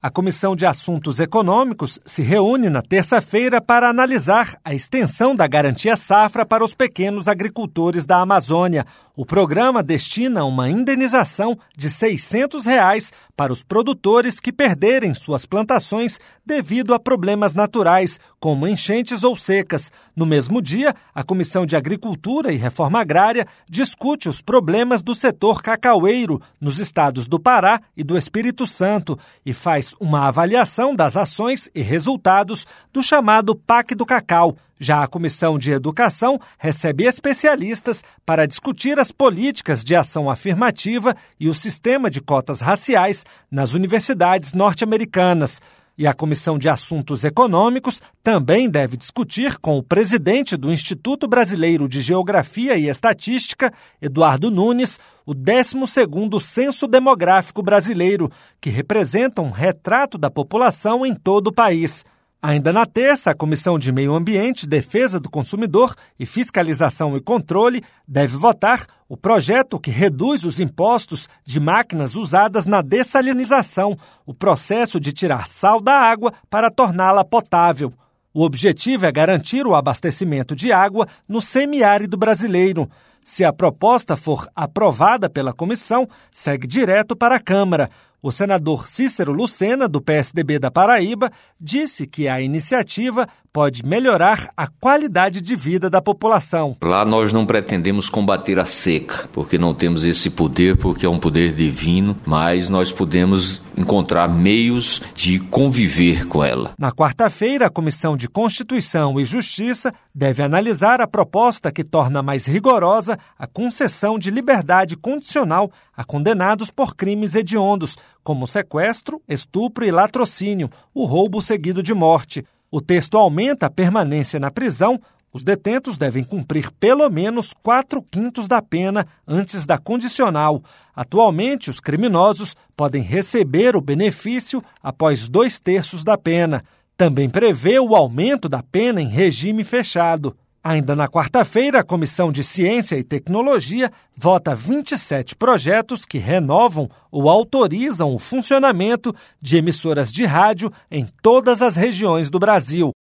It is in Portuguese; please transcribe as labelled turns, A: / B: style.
A: A Comissão de Assuntos Econômicos se reúne na terça-feira para analisar a extensão da Garantia Safra para os pequenos agricultores da Amazônia. O programa destina uma indenização de R$ 600 para os produtores que perderem suas plantações devido a problemas naturais, como enchentes ou secas. No mesmo dia, a Comissão de Agricultura e Reforma Agrária discute os problemas do setor cacaueiro nos estados do Pará e do Espírito Santo e faz uma avaliação das ações e resultados do chamado PAC do Cacau. Já a Comissão de Educação recebe especialistas para discutir as políticas de ação afirmativa e o sistema de cotas raciais nas universidades norte-americanas. E a Comissão de Assuntos Econômicos também deve discutir com o presidente do Instituto Brasileiro de Geografia e Estatística, Eduardo Nunes, o 12º Censo Demográfico Brasileiro, que representa um retrato da população em todo o país. Ainda na terça, a Comissão de Meio Ambiente, Defesa do Consumidor e Fiscalização e Controle deve votar o projeto que reduz os impostos de máquinas usadas na dessalinização, o processo de tirar sal da água para torná-la potável. O objetivo é garantir o abastecimento de água no semiárido brasileiro. Se a proposta for aprovada pela comissão, segue direto para a Câmara. O senador Cícero Lucena, do PSDB da Paraíba, disse que a iniciativa pode melhorar a qualidade de vida da população.
B: Lá nós não pretendemos combater a seca, porque não temos esse poder, porque é um poder divino, mas nós podemos encontrar meios de conviver com ela.
A: Na quarta-feira, a Comissão de Constituição e Justiça deve analisar a proposta que torna mais rigorosa a concessão de liberdade condicional a condenados por crimes hediondos, como sequestro, estupro e latrocínio, o roubo seguido de morte. O texto aumenta a permanência na prisão. Os detentos devem cumprir pelo menos 4/5 da pena antes da condicional. Atualmente, os criminosos podem receber o benefício após 2/3 da pena. Também prevê o aumento da pena em regime fechado. Ainda na quarta-feira, a Comissão de Ciência e Tecnologia vota 27 projetos que renovam ou autorizam o funcionamento de emissoras de rádio em todas as regiões do Brasil.